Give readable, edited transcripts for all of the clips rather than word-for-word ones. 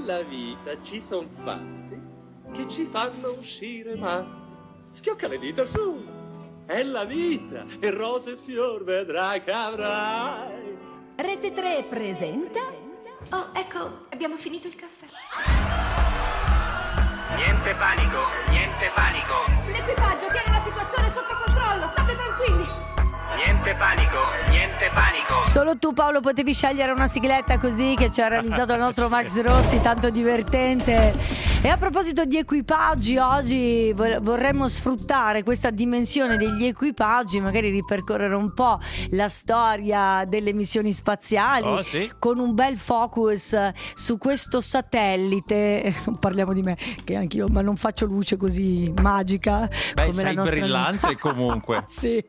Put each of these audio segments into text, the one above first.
nella vita ci son fatti che ci fanno uscire matti. Schiocca le dita su, è la vita, e rose e fior vedrai che avrai. Rete 3 presenta... Oh, ecco, abbiamo finito il caffè. Niente panico, niente panico. L'equipaggio tiene la situazione sotto controllo, state tranquilli. Niente panico, niente panico. Solo tu, Paolo, potevi scegliere una sigletta così che ci ha realizzato il nostro Max Rossi, tanto divertente. E a proposito di equipaggi, oggi vorremmo sfruttare questa dimensione degli equipaggi, magari ripercorrere un po' la storia delle missioni spaziali, sì, con un bel focus su questo satellite. Parliamo di me, che anch'io, ma non faccio luce così magica. Beh, come sei la nostra brillante comunque. Sì,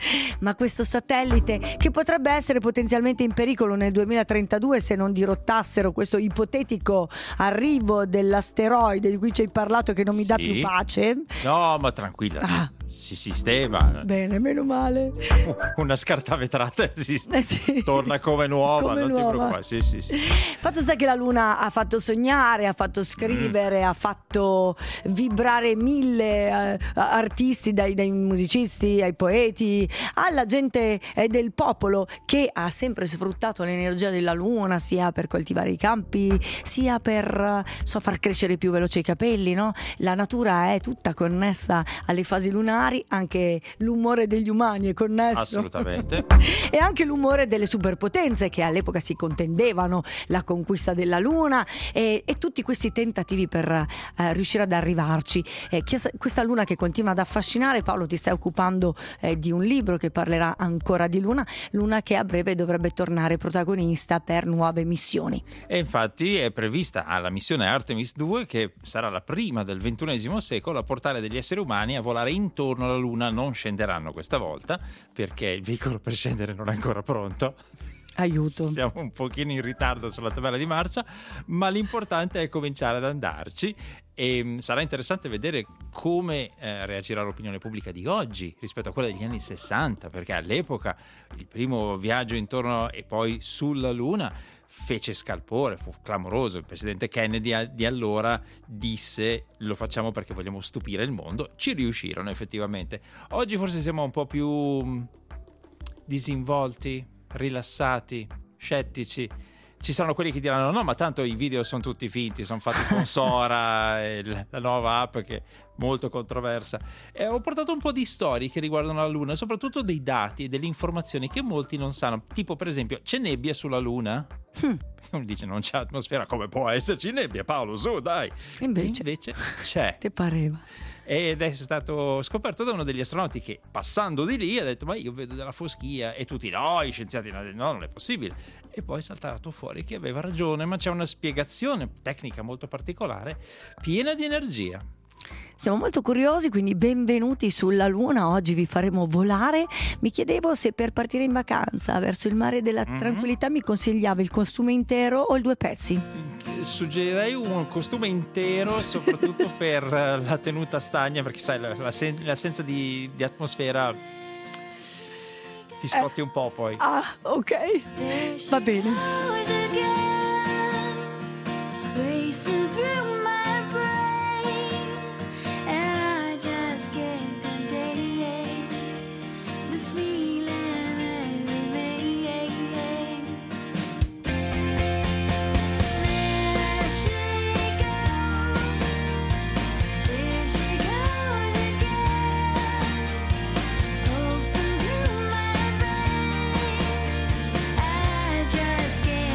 ma questo satellite che potrebbe essere potenzialmente in pericolo nel 2032 se non dirottassero questo ipotetico arrivo dell'asteroide di cui ci hai parlato, che non mi dà più pace. No, ma tranquilla, si sistema. Bene, meno male. Una scartavetrata si Sì. torna come nuova, Come non nuova. ti preoccupare. Sì. Fatto sta che la Luna ha fatto sognare, ha fatto scrivere, ha fatto vibrare mille artisti, dai musicisti ai poeti, alla gente del popolo, che ha sempre sfruttato l'energia della Luna, sia per coltivare i campi, sia per far crescere più veloce i capelli, no? La natura è tutta connessa alle fasi lunari, anche l'umore degli umani è connesso. Assolutamente. E anche l'umore delle superpotenze che all'epoca si contendevano la conquista della Luna, e tutti questi tentativi per riuscire ad arrivarci. Questa Luna che continua ad affascinare. Paolo, ti stai occupando di un libro che parlerà ancora di Luna che a breve dovrebbe tornare protagonista per nuove missioni. E infatti è prevista la missione Artemis 2, che sarà la prima del XXI secolo a portare degli esseri umani a volare intorno alla Luna. Non scenderanno questa volta perché il veicolo per scendere non è ancora pronto. Aiuto. Siamo un pochino in ritardo sulla tabella di marcia, ma l'importante è cominciare ad andarci. E sarà interessante vedere come reagirà l'opinione pubblica di oggi rispetto a quella degli anni 60, perché all'epoca il primo viaggio intorno e poi sulla Luna fece scalpore, fu clamoroso. Il presidente Kennedy di allora disse: lo facciamo perché vogliamo stupire il mondo. Ci riuscirono effettivamente. Oggi forse siamo un po' più disinvolti, rilassati, scettici. Ci saranno quelli che diranno: no, ma tanto i video sono tutti finti, sono fatti con Sora, la nuova app che è molto controversa. E ho portato un po' di storie che riguardano la Luna, soprattutto dei dati e delle informazioni che molti non sanno. Tipo, per esempio, c'è nebbia sulla Luna? Uno dice: non c'è atmosfera, come può esserci nebbia, Paolo, su, dai. Invece c'è. Ti pareva? Ed è stato scoperto da uno degli astronauti che, passando di lì, ha detto: ma io vedo della foschia. E tutti: no, gli scienziati no, non è possibile. E poi è saltato fuori che aveva ragione, ma c'è una spiegazione tecnica molto particolare, piena di energia. Siamo molto curiosi, quindi benvenuti sulla Luna. Oggi vi faremo volare. Mi chiedevo se per partire in vacanza verso il mare della tranquillità mi consigliava il costume intero o il 2 pezzi. Suggerirei un costume intero, soprattutto per la tenuta stagna, perché sai, l'assenza di atmosfera ti scotti un po' poi. Ah, ok, va bene. Just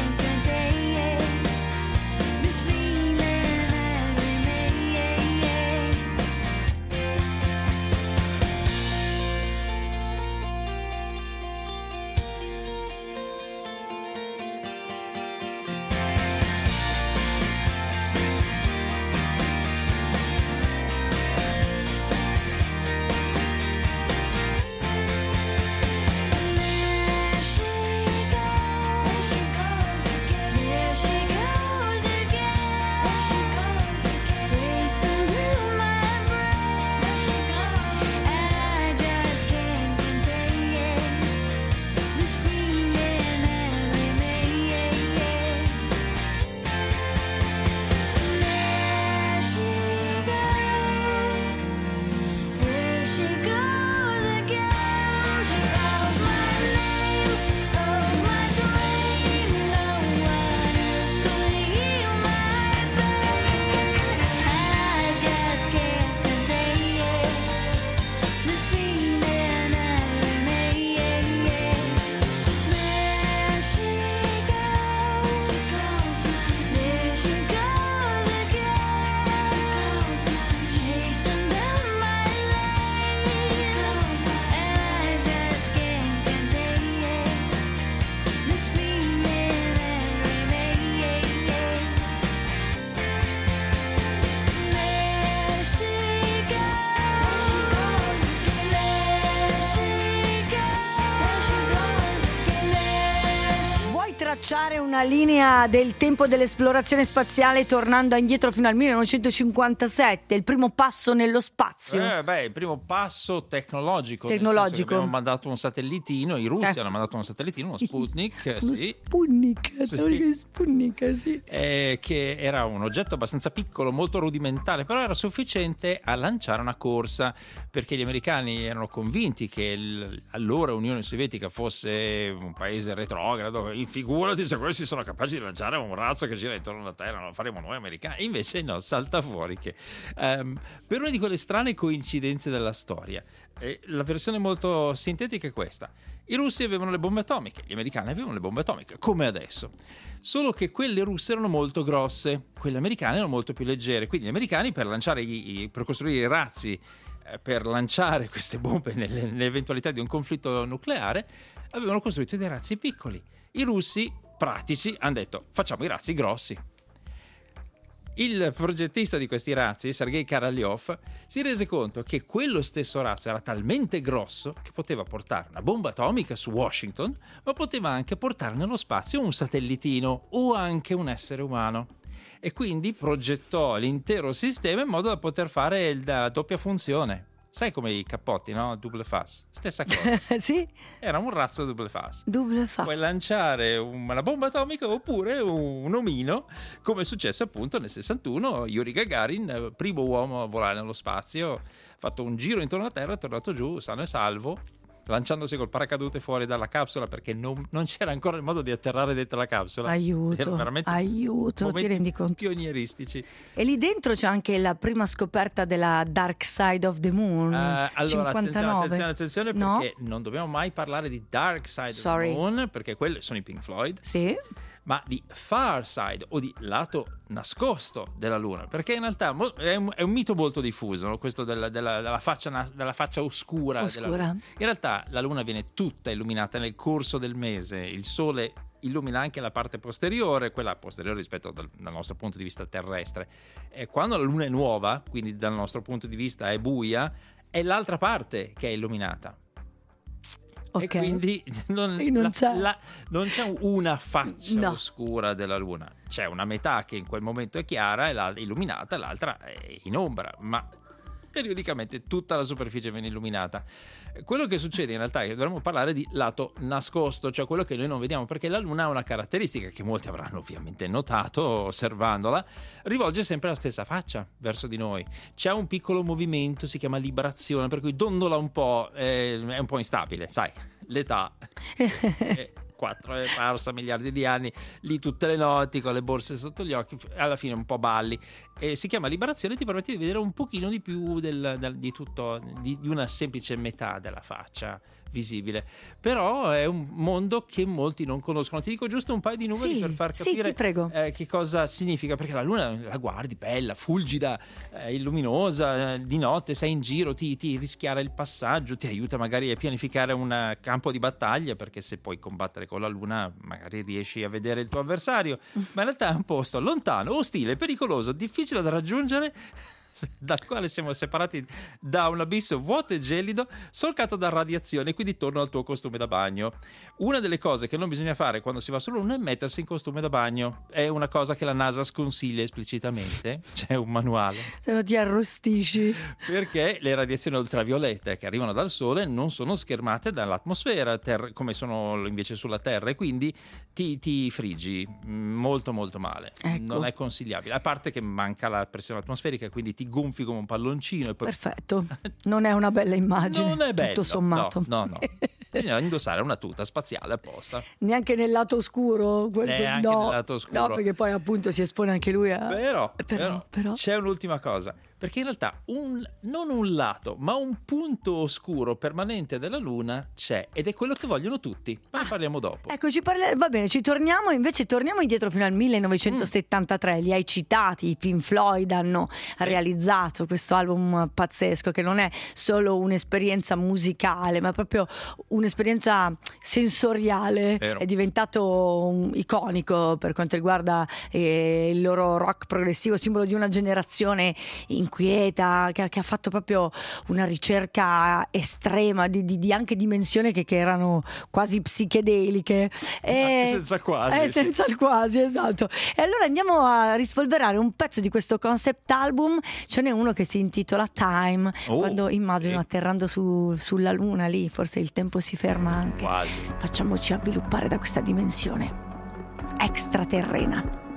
tracciare una linea del tempo dell'esplorazione spaziale tornando indietro fino al 1957, il primo passo nello spazio. Il primo passo tecnologico. Tecnologico. Abbiamo mandato un satellitino, i russi hanno mandato un satellitino, uno Sputnik, Sputnik, sì. Che era un oggetto abbastanza piccolo, molto rudimentale, però era sufficiente a lanciare una corsa, perché gli americani erano convinti che allora Unione Sovietica fosse un paese retrogrado. Figurati se questi sono capaci di lanciare un razzo che gira intorno alla Terra, non lo faremo noi americani. Invece no, salta fuori che per una di quelle strane coincidenze della storia, la versione molto sintetica è questa: i russi avevano le bombe atomiche, gli americani avevano le bombe atomiche, come adesso, solo che quelle russe erano molto grosse, quelle americane erano molto più leggere. Quindi gli americani, per lanciare per costruire i razzi, per lanciare queste bombe nell'eventualità di un conflitto nucleare, avevano costruito dei razzi piccoli. I russi, pratici, hanno detto: facciamo i razzi grossi. Il progettista di questi razzi, Sergei Karaljov, si rese conto che quello stesso razzo era talmente grosso che poteva portare una bomba atomica su Washington, ma poteva anche portare nello spazio un satellitino o anche un essere umano. E quindi progettò l'intero sistema in modo da poter fare la doppia funzione. Sai come i cappotti, no? Double fast. Stessa cosa. Sì? Era un razzo double fast. Double fast. Puoi lanciare una bomba atomica oppure un omino, come è successo appunto nel 61. Yuri Gagarin, primo uomo a volare nello spazio, ha fatto un giro intorno alla Terra, è tornato giù sano e salvo, lanciandosi col paracadute fuori dalla capsula, perché non c'era ancora il modo di atterrare dentro la capsula. Aiuto, ti rendi conto? Pionieristici. E lì dentro c'è anche la prima scoperta della Dark Side of the Moon. Allora 59. attenzione, no? perché non dobbiamo mai parlare di Dark Side of the Moon, perché quelli sono i Pink Floyd. Sì. Ma di Far Side, o di lato nascosto della Luna, perché in realtà è un mito molto diffuso, no? Questo della faccia oscura della Luna. In realtà la Luna viene tutta illuminata nel corso del mese, il Sole illumina anche la parte posteriore, quella posteriore rispetto dal nostro punto di vista terrestre. E quando la Luna è nuova, quindi dal nostro punto di vista è buia, è l'altra parte che è illuminata. Okay. E quindi non c'è una faccia oscura della Luna, c'è una metà che in quel momento è chiara e illuminata, e l'altra è in ombra, ma periodicamente tutta la superficie viene illuminata. Quello che succede in realtà è che dovremmo parlare di lato nascosto, cioè quello che noi non vediamo, perché la Luna ha una caratteristica che molti avranno ovviamente notato osservandola: rivolge sempre la stessa faccia verso di noi. C'è un piccolo movimento, si chiama librazione, per cui dondola un po', è un po' instabile, sai, l'età 4 è parsa miliardi di anni, lì tutte le notti con le borse sotto gli occhi, alla fine un po' balli, e si chiama liberazione, ti permette di vedere un pochino di più di tutto, di una semplice metà della faccia visibile. Però è un mondo che molti non conoscono. Ti dico giusto un paio di numeri per far capire che cosa significa, perché la Luna la guardi bella, fulgida, luminosa, di notte sei in giro, ti rischiara il passaggio, ti aiuta magari a pianificare un campo di battaglia, perché se puoi combattere con la Luna magari riesci a vedere il tuo avversario, ma in realtà è un posto lontano, ostile, pericoloso, difficile da raggiungere, dal quale siamo separati da un abisso vuoto e gelido, solcato da radiazione. Quindi torno al tuo costume da bagno. Una delle cose che non bisogna fare quando si va sulla Luna è mettersi in costume da bagno. È una cosa che la NASA sconsiglia esplicitamente, c'è un manuale, se no ti arrostisci, perché le radiazioni ultraviolette che arrivano dal Sole non sono schermate dall'atmosfera come sono invece sulla Terra, e quindi ti friggi molto molto male. Ecco. Non è consigliabile, a parte che manca la pressione atmosferica, quindi ti gonfi come un palloncino e poi... Perfetto, non è una bella immagine, non è bello, tutto sommato. No. Bisogna indossare una tuta spaziale apposta. Neanche nel lato oscuro? Nel lato oscuro. No, perché poi appunto si espone anche lui a... Però c'è un'ultima cosa, perché in realtà non un lato, ma un punto oscuro permanente della Luna c'è, ed è quello che vogliono tutti, ma ne parliamo dopo. Ecco, va bene, torniamo indietro fino al 1973. Li hai citati, i Pink Floyd hanno realizzato questo album pazzesco, che non è solo un'esperienza musicale, ma proprio un'esperienza sensoriale. Vero. È diventato iconico per quanto riguarda il loro rock progressivo, simbolo di una generazione in inquieta, che ha fatto proprio una ricerca estrema di anche dimensioni che erano quasi psichedeliche. Senza quasi. Senza il quasi, esatto. E allora andiamo a rispolverare un pezzo di questo concept album. Ce n'è uno che si intitola Time, quando immagino atterrando sulla luna lì, forse il tempo si ferma anche. Quasi. Facciamoci avviluppare da questa dimensione extraterrena.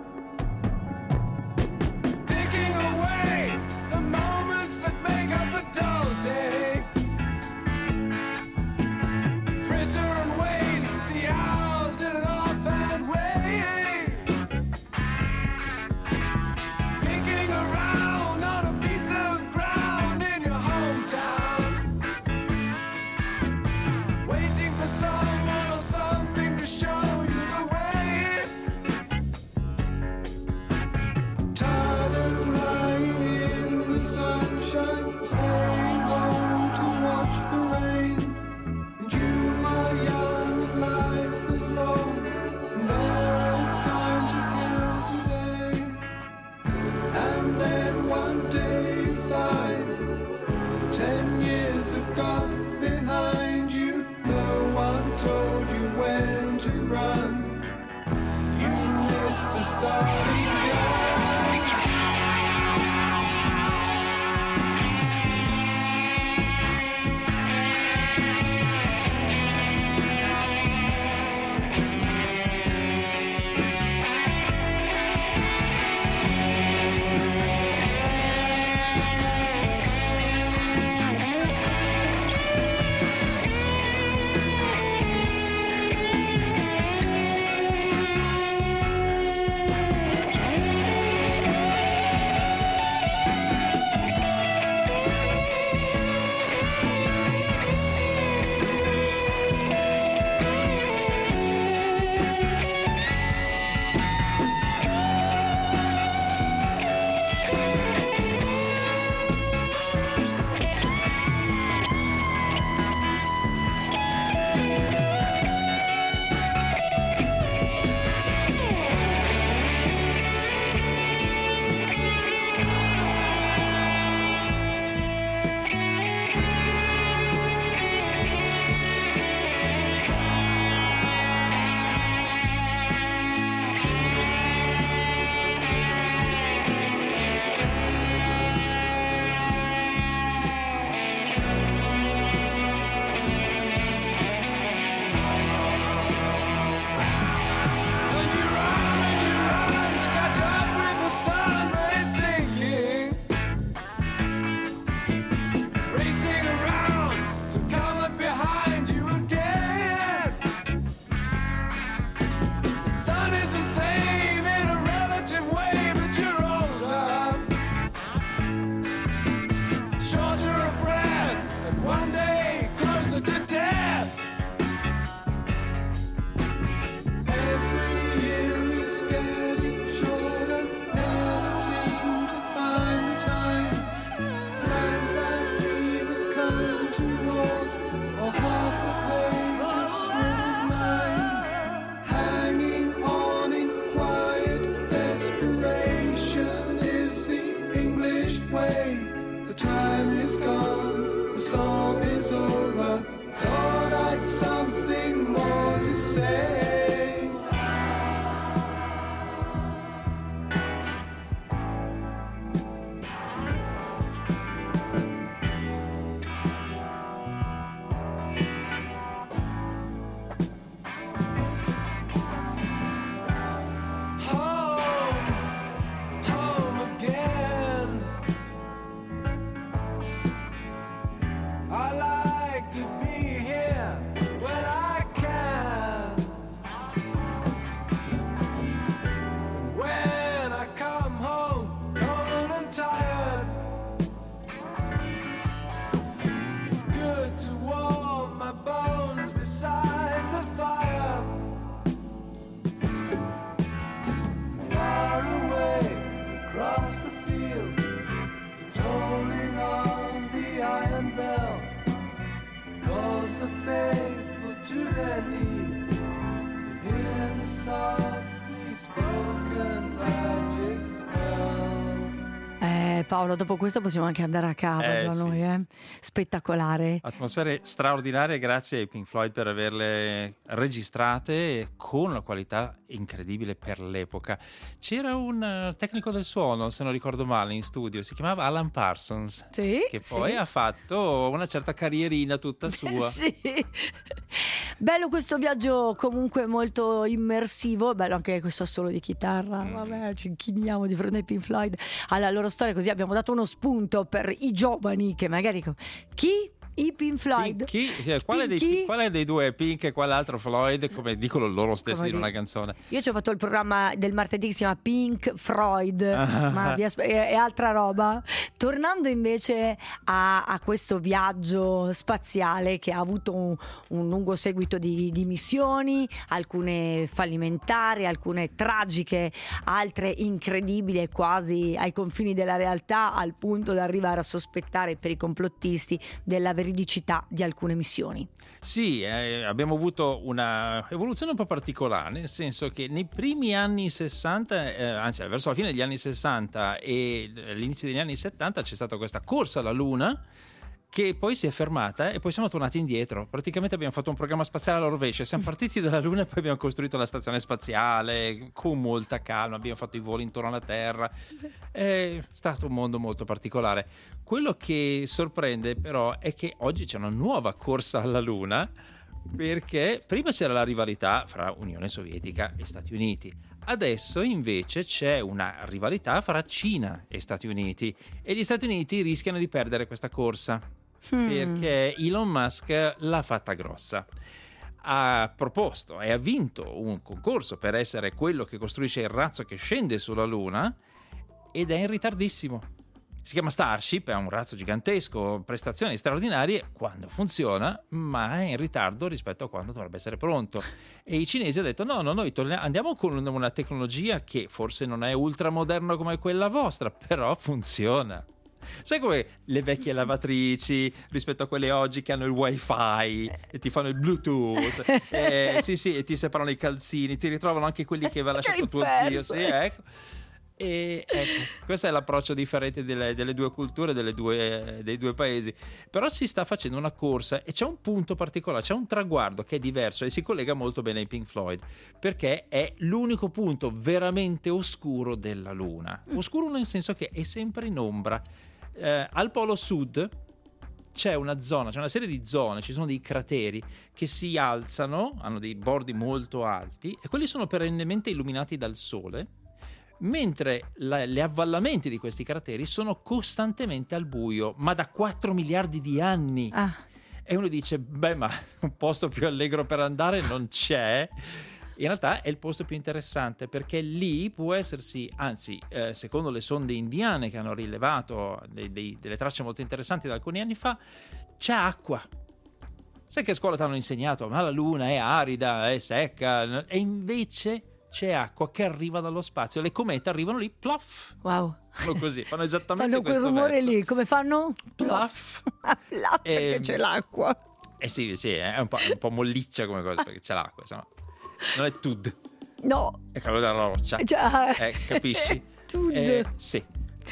Paolo, dopo questo possiamo anche andare a casa già sì. noi, spettacolare. Atmosfere straordinarie, grazie ai Pink Floyd per averle registrate con una qualità incredibile per l'epoca. C'era un tecnico del suono, se non ricordo male, in studio, si chiamava Alan Parsons, Sì, che poi ha fatto una certa carrierina tutta sua. Sì. Bello questo viaggio, comunque molto immersivo, bello anche questo assolo di chitarra, vabbè, ci inchiniamo di fronte ai Pink Floyd, alla loro storia, così abbiamo dato uno spunto per i giovani che magari... Chi? I Pink Floyd. Quale dei due è Pink e quale altro Floyd, come dicono loro stessi Come in una canzone? Io ci ho fatto il programma del martedì che si chiama Pink Floyd, ma è altra roba. Tornando invece a questo viaggio spaziale che ha avuto un lungo seguito di missioni, alcune fallimentari, alcune tragiche, altre incredibili e quasi ai confini della realtà, al punto da arrivare a sospettare per i complottisti della veridicità di alcune missioni. Sì, abbiamo avuto una evoluzione un po' particolare, nel senso che nei primi anni 60, anzi verso la fine degli anni 60 e all'inizio degli anni 70 c'è stata questa corsa alla Luna che poi si è fermata e poi siamo tornati indietro. Praticamente abbiamo fatto un programma spaziale alla rovescia, siamo partiti dalla Luna e poi abbiamo costruito la stazione spaziale con molta calma, abbiamo fatto i voli intorno alla Terra, è stato un mondo molto particolare. Quello che sorprende però è che oggi c'è una nuova corsa alla Luna, perché prima c'era la rivalità fra Unione Sovietica e Stati Uniti, adesso invece c'è una rivalità fra Cina e Stati Uniti e gli Stati Uniti rischiano di perdere questa corsa perché Elon Musk l'ha fatta grossa. Ha proposto e ha vinto un concorso per essere quello che costruisce il razzo che scende sulla Luna ed è in ritardissimo. Si chiama Starship, è un razzo gigantesco, prestazioni straordinarie quando funziona, ma è in ritardo rispetto a quando dovrebbe essere pronto. E i cinesi hanno detto no, noi andiamo con una tecnologia che forse non è ultramoderna come quella vostra, però funziona. Sai come le vecchie lavatrici rispetto a quelle oggi che hanno il wifi e ti fanno il bluetooth, sì, e ti separano i calzini, ti ritrovano anche quelli che aveva lasciato tuo zio, sì, ecco. E ecco, questo è l'approccio differente delle due culture, dei due paesi. Però si sta facendo una corsa e c'è un punto particolare, c'è un traguardo che è diverso e si collega molto bene ai Pink Floyd, perché è l'unico punto veramente oscuro della Luna. Oscuro nel senso che è sempre in ombra. Al polo sud c'è una zona, c'è una serie di zone, ci sono dei crateri che si alzano, hanno dei bordi molto alti e quelli sono perennemente illuminati dal sole, mentre gli avvallamenti di questi crateri sono costantemente al buio, ma da 4 miliardi di anni. E uno dice, beh, ma un posto più allegro per andare non c'è. In realtà è il posto più interessante, perché lì può essersi, anzi, secondo le sonde indiane che hanno rilevato delle tracce molto interessanti da alcuni anni fa, c'è acqua. Sai che a scuola ti hanno insegnato, ma la Luna è arida, è secca, e invece c'è acqua che arriva dallo spazio, le comete arrivano lì, plof. Wow. Fanno così, fanno esattamente fanno quel rumore verso. Lì, come fanno? Plof. Plof, perché c'è l'acqua. Sì, è un po' molliccia come cosa, perché c'è l'acqua, insomma. Non è tud. No. È calore della roccia. Capisci? Tud. Sì.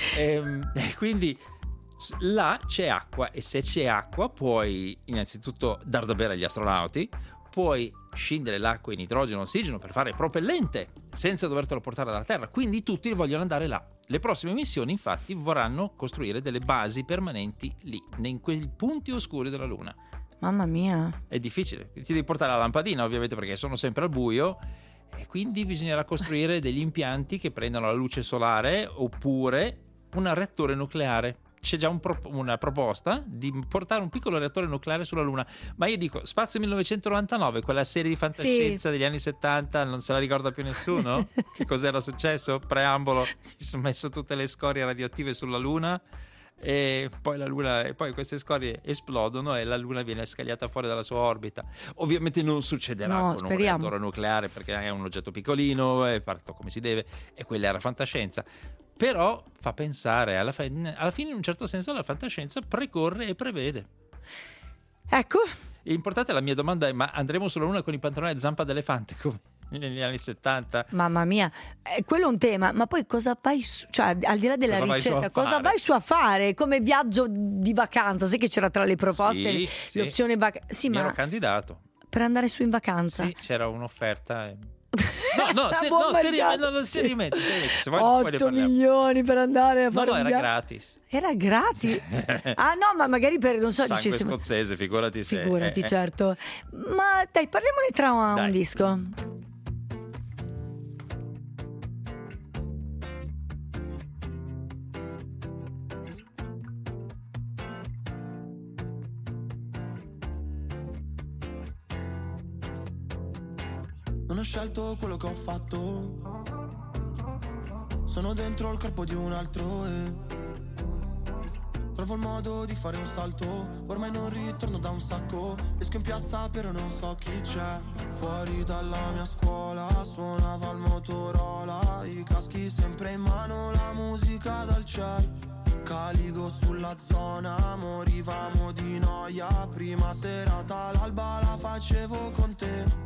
Quindi là c'è acqua e se c'è acqua puoi innanzitutto dar da bere agli astronauti, puoi scindere l'acqua in idrogeno e ossigeno per fare propellente senza dovertelo portare dalla Terra, quindi tutti vogliono andare là. Le prossime missioni infatti vorranno costruire delle basi permanenti lì, in quei punti oscuri della Luna. Mamma mia. È difficile, ti devi portare la lampadina ovviamente perché sono sempre al buio e quindi bisognerà costruire degli impianti che prendano la luce solare oppure un reattore nucleare. C'è già una proposta di portare un piccolo reattore nucleare sulla Luna, ma io dico Spazio 1999, quella serie di fantascienza degli anni 70, non se la ricorda più nessuno? Che cos'era successo? Preambolo, ci sono messo tutte le scorie radioattive sulla Luna e poi la Luna, e poi queste scorie esplodono e la Luna viene scagliata fuori dalla sua orbita. Ovviamente non succederà con un reattore nucleare perché è un oggetto piccolino, è fatto come si deve e quella era fantascienza. Però fa pensare, alla fine in un certo senso la fantascienza precorre e prevede. Ecco. L'importante, la mia domanda è, ma andremo sulla Luna con i pantaloni a zampa d'elefante? negli anni 70. Mamma mia, quello è un tema, ma poi cosa vai cioè al di là della Cosa vai su a ricerca, cosa fare? vai su a fare? Come viaggio di vacanza, sai che c'era tra le proposte Sì, l'opzione sì, mi ma ero candidato. per andare su in vacanza? Sì, c'era un'offerta. Una bomba di cazzo. seriamente. Se vuoi, poi ne 8 parliamo. milioni per andare a fare No, un era viaggio. gratis. Era gratis? Ah no, ma magari per, non so, Sangue dicessimo... scozzese, figurati se. Figurati, certo. Ma dai, parliamone tra un Dai. disco. Non ho scelto quello che ho fatto. Sono dentro il corpo di un altro e trovo il modo di fare un salto. Ormai non ritorno da un sacco. Esco in piazza però non so chi c'è. Fuori dalla mia scuola suonava il Motorola. I caschi sempre in mano, la musica dal cielo. Caligo sulla zona, morivamo di noia. Prima serata all'alba la facevo con te.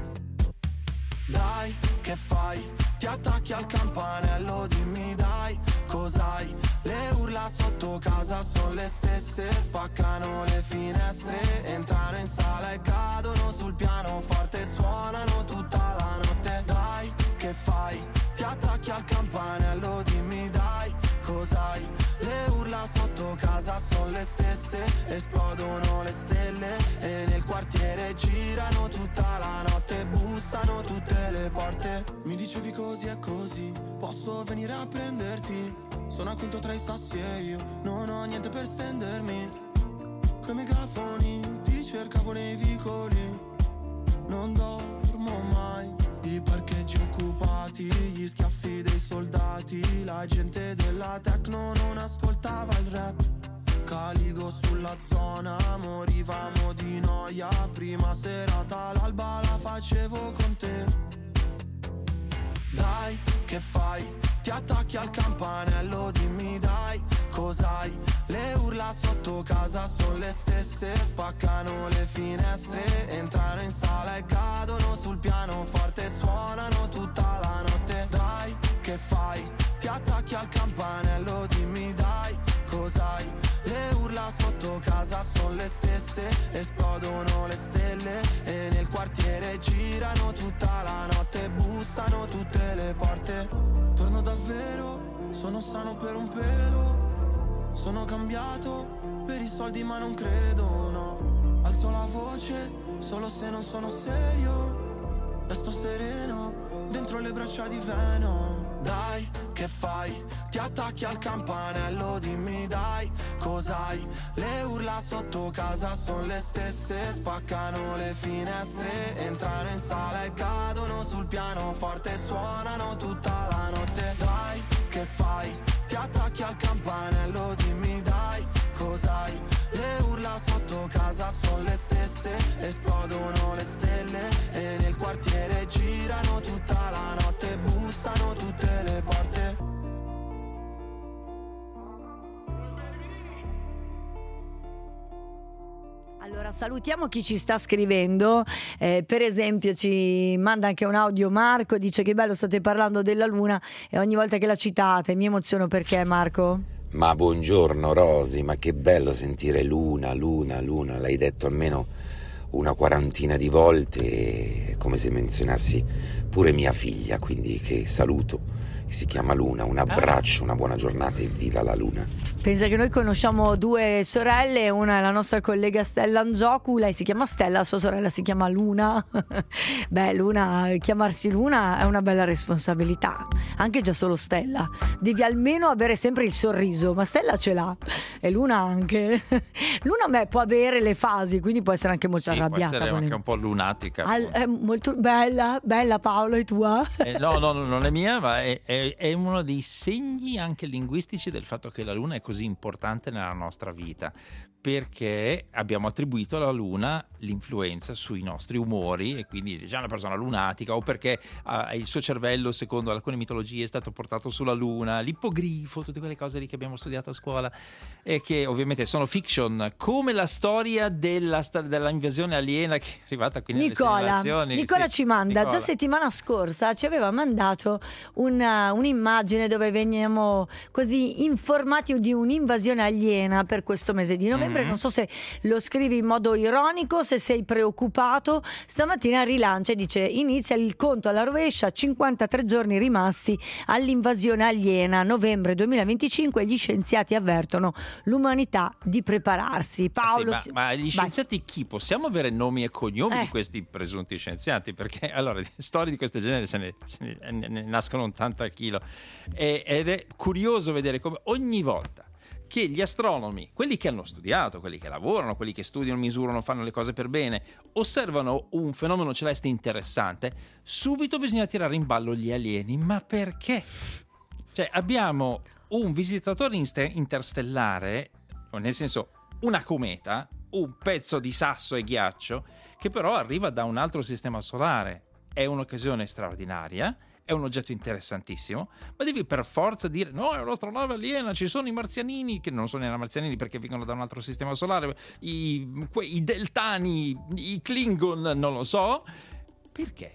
Dai, che fai? Ti attacchi al campanello, dimmi dai, cos'hai? Le urla sotto casa sono le stesse, spaccano le finestre, entrano in sala e cadono sul pianoforte, suonano tutta la notte. Dai, che fai? Ti attacchi al campanello, dimmi dai, cos'hai? Le urla sotto casa sono le stesse, esplodono le stelle e nel quartiere girano tutta la notte, bussano tutte le porte. Mi dicevi così e così, posso venire a prenderti? Sono a quinto tra i sassi e io non ho niente per stendermi. Coi megafoni ti cercavo nei vicoli, non dormo mai. I parcheggi occupati, gli schiaffi dei soldati, la gente della techno non ascoltava il rap. Caligo sulla zona, morivamo di noia, prima serata all'alba la facevo con te. Dai, che fai? Ti attacchi al campanello, dimmi dai, cos'hai? Le urla sotto casa sono le stesse, spaccano le finestre, entrano in sala e cadono sul pianoforte, suonano tutta la notte. Dai, che fai? Ti attacchi al campanello, dimmi dai, cos'hai? Le urla sotto casa sono le stesse, esplodono le stelle e nel quartiere girano tutta la notte, bussano tutte le porte. Torno davvero, sono sano per un pelo, sono cambiato per i soldi ma non credo, no. Alzo la voce solo se non sono serio, resto sereno dentro le braccia di Venom. Dai, che fai? Ti attacchi al campanello, dimmi dai, cos'hai? Le urla sotto casa sono le stesse, spaccano le finestre, entrano in sala e cadono sul pianoforte, suonano tutta la notte. Dai, che fai? Ti attacchi al campanello, dimmi dai, cos'hai? Le urla sotto casa sono le stesse, esplodono le stelle e nel quartiere girano tutta la notte, bussano tutte le porte. Allora salutiamo chi ci sta scrivendo, per esempio ci manda anche un audio Marco, dice che bello state parlando della luna e ogni volta che la citate mi emoziono. Perché Marco? Ma buongiorno Rosy, ma che bello sentire luna, luna, luna, l'hai detto almeno una quarantina di volte, è come se menzionassi pure mia figlia, quindi che saluto, che si chiama Luna, un abbraccio, una buona giornata e viva la luna. Pensa che noi conosciamo due sorelle, una è la nostra collega Stella Angiocu, lei si chiama Stella, sua sorella si chiama Luna. Beh, Luna, chiamarsi Luna è una bella responsabilità, anche già solo Stella, devi almeno avere sempre il sorriso, ma Stella ce l'ha e Luna anche. Luna a me può avere le fasi, quindi può essere anche molto arrabbiata. Può essere anche un po' lunatica. È molto bella Paolo, è tua? No, non è mia, ma è uno dei segni anche linguistici del fatto che la luna è così importante nella nostra vita, perché abbiamo attribuito alla Luna l'influenza sui nostri umori e quindi già una persona lunatica, o perché il suo cervello, secondo alcune mitologie, è stato portato sulla Luna, l'ippogrifo, tutte quelle cose lì che abbiamo studiato a scuola e che ovviamente sono fiction, come la storia della invasione aliena che è arrivata qui nelle segnalazioni. Nicola ci manda, Nicola. già settimana scorsa ci aveva mandato un'immagine dove veniamo così informati di un'invasione aliena per questo mese di novembre. Non so se lo scrivi in modo ironico, se sei preoccupato. Stamattina rilancia e dice: inizia il conto alla rovescia, 53 giorni rimasti all'invasione aliena, novembre 2025, gli scienziati avvertono l'umanità di prepararsi. Paolo, Sì, ma gli scienziati chi? Possiamo avere nomi e cognomi di questi presunti scienziati? Perché allora storie di questo genere ne nascono un tanto al chilo ed è curioso vedere come ogni volta che gli astronomi, quelli che hanno studiato, quelli che lavorano, quelli che studiano, misurano, fanno le cose per bene, osservano un fenomeno celeste interessante, subito bisogna tirare in ballo gli alieni. Ma perché? Cioè, abbiamo un visitatore interstellare, nel senso una cometa, un pezzo di sasso e ghiaccio, che però arriva da un altro sistema solare. È un'occasione straordinaria, è un oggetto interessantissimo, ma devi per forza dire no, è un'astronave aliena, ci sono i marzianini, che non sono neanche marzianini perché vengono da un altro sistema solare, i deltani, i Klingon, non lo so. Perché?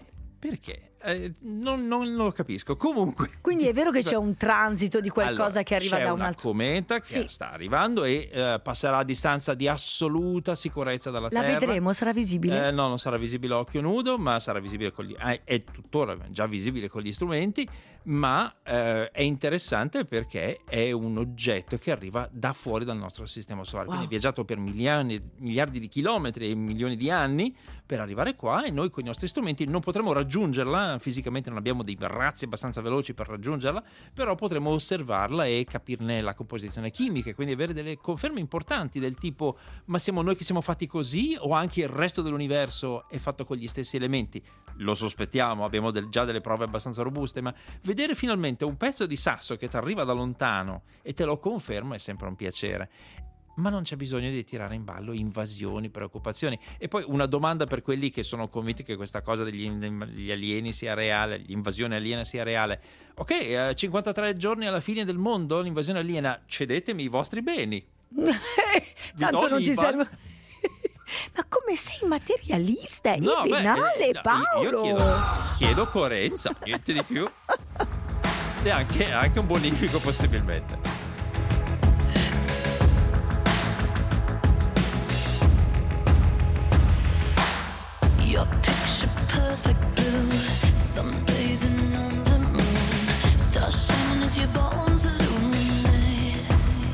Non lo capisco. Comunque, quindi è vero che c'è un transito di qualcosa allora, che arriva da un altro. c'è una cometa che sta arrivando e passerà a distanza di assoluta sicurezza dalla La Terra. vedremo? Sarà visibile? No, non sarà visibile a occhio nudo, ma sarà visibile con è tuttora già visibile con gli strumenti, ma è interessante perché è un oggetto che arriva da fuori dal nostro sistema solare. Wow. Quindi è viaggiato per miliardi di chilometri e milioni di anni per arrivare qua, e noi con i nostri strumenti non potremo raggiungerla fisicamente, non abbiamo dei razzi abbastanza veloci per raggiungerla, però potremo osservarla e capirne la composizione chimica, quindi avere delle conferme importanti del tipo: ma siamo noi che siamo fatti così, o anche il resto dell'universo è fatto con gli stessi elementi? Lo sospettiamo, abbiamo già delle prove abbastanza robuste, ma vedere finalmente un pezzo di sasso che ti arriva da lontano e te lo conferma è sempre un piacere. Ma non c'è bisogno di tirare in ballo invasioni, preoccupazioni. E poi una domanda per quelli che sono convinti che questa cosa degli alieni sia reale, l'invasione aliena sia reale. Ok, 53 giorni alla fine del mondo, l'invasione aliena, cedetemi i vostri beni. Tanto non ti serve. Ma come sei materialista, penale, Paolo? Io chiedo coerenza, niente di più. E anche un bonifico possibilmente. Your picture perfect blue, sunbathing on the moon, stars shining as your bones illuminate.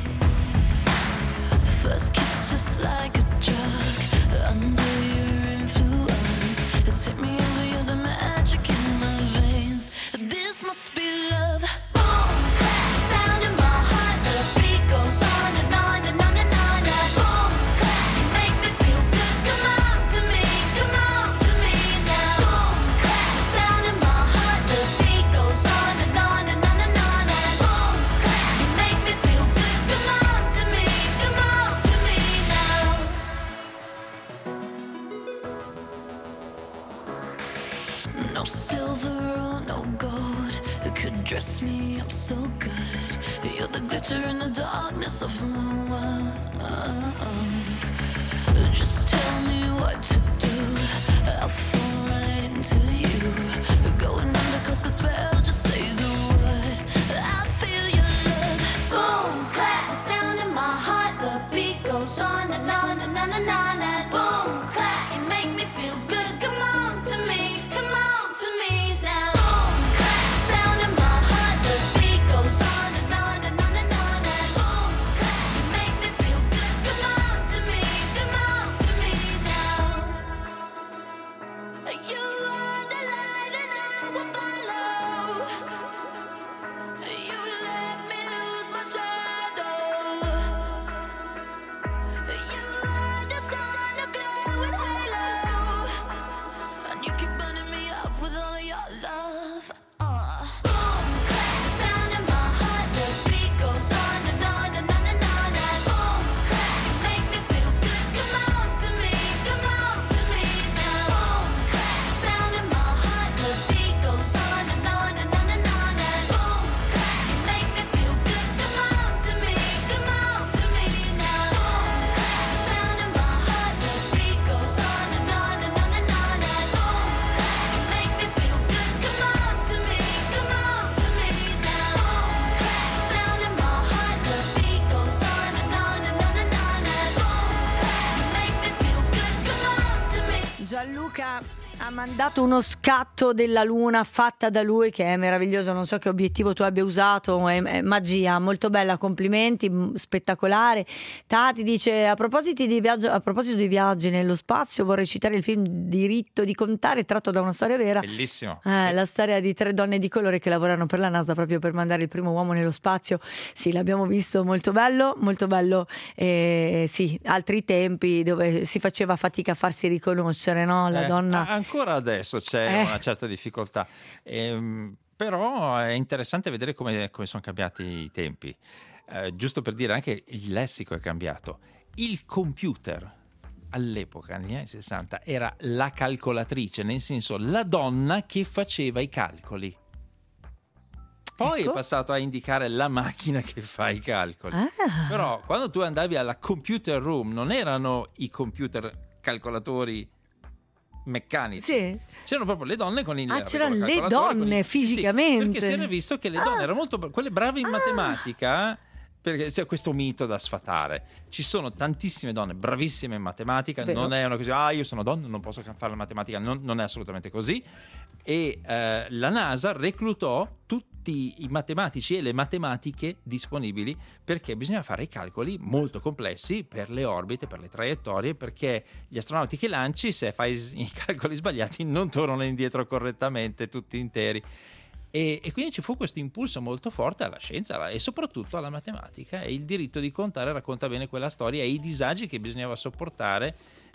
First kiss just like a drug, under your influence, it took me over, you're the magic in my veins. This must be love. Boom, clap, sound in my heart, the beat goes on and on and on and on. And boom, clap, you make me feel good. Come on to me, come on to me now. Boom, clap, sound in my heart, the beat goes on and on and on and on. And boom, clap, you make me feel good. Come on to me now. No silver or no gold could dress me up so good. You're the glitter in the darkness of my world. Just tell me what to do, I'll fall right into you. Going under 'cause the spell, just say the word, I feel your love. Boom, clap, the sound in my heart, the beat goes on and on and on and on. And boom, clap, you make me feel good. Come on to me, come on to me now. Boom, clap, the sound in my heart, the beat goes on and on and on and on. And boom, clap, you make me feel good. Come on to me now. You are the light and I will follow. You let me lose my shadow. You are the sun. Luca ha mandato uno scatto della luna fatta da lui che è meraviglioso, non so che obiettivo tu abbia usato, è magia, molto bella, complimenti, spettacolare. Tati dice a proposito di viaggi nello spazio vorrei citare il film Diritto di contare tratto da una storia vera. Bellissimo. Sì. La storia di 3 donne di colore che lavorano per la NASA proprio per mandare il primo uomo nello spazio. Sì, l'abbiamo visto, molto bello, molto bello. Sì, altri tempi dove si faceva fatica a farsi riconoscere, no? La donna. Ancora adesso c'è una certa difficoltà, però è interessante vedere come sono cambiati i tempi. Giusto per dire, anche il lessico è cambiato. Il computer all'epoca, negli anni 60, era la calcolatrice, nel senso la donna che faceva i calcoli. Poi è passato a indicare la macchina che fa i calcoli. Però quando tu andavi alla computer room non erano i computer calcolatori meccanici, sì. C'erano proprio le donne con il c'erano le donne fisicamente, sì, perché si era visto che le donne erano molto quelle brave in matematica, perché c'è questo mito da sfatare. Ci sono tantissime donne bravissime in matematica. Vero. Non è una cosa io sono donna, non posso fare la matematica, non è assolutamente così. E la NASA reclutò tutti i matematici e le matematiche disponibili, perché bisogna fare i calcoli molto complessi per le orbite, per le traiettorie, perché gli astronauti che lanci, se fai i calcoli sbagliati, non tornano indietro correttamente tutti interi. E quindi ci fu questo impulso molto forte alla scienza e soprattutto alla matematica, e il diritto di contare racconta bene quella storia e i disagi che bisognava sopportare